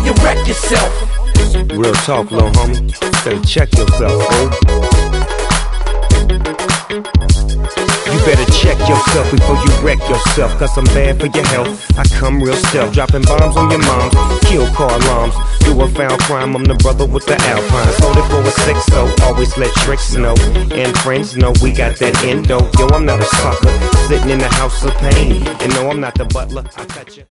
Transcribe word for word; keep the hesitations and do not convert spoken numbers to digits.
you wreck yourself. Real talk, little homie. Better check yourself, fool. You better check yourself before you wreck yourself, cause I'm bad for your health. I come real stealth, dropping bombs on your moms, kill car alarms, do a foul crime. I'm the brother with the Alpine, sold it for a six, so always let tricks know. And friends know we got that endo. Yo, I'm not a sucker, sitting in the house of pain. And no, I'm not the butler, I cut you.